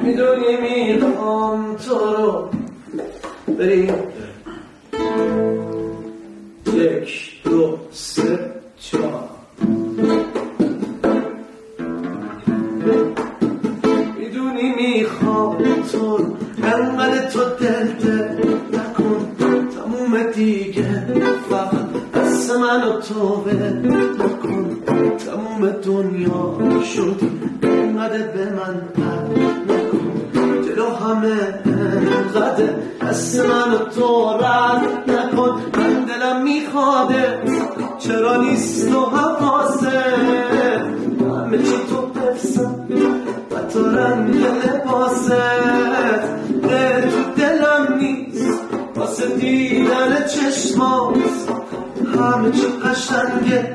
میدونی میخوام تو رو بریم 1 2 3 4 میدونی میخوام تو رو انقدر تو دل نکن تموم دیگه فقط دست من و تو نکن تموم دنیا شدی انقدر به من نکن جلو همه انقدر دست من و تو رد نکن من دلم میخواده چرا نیست و حواسه همه چی تو پرسم و تو رنگ لباسه تو دلم نیست واسه دیدن چشماست همه چی قشنگه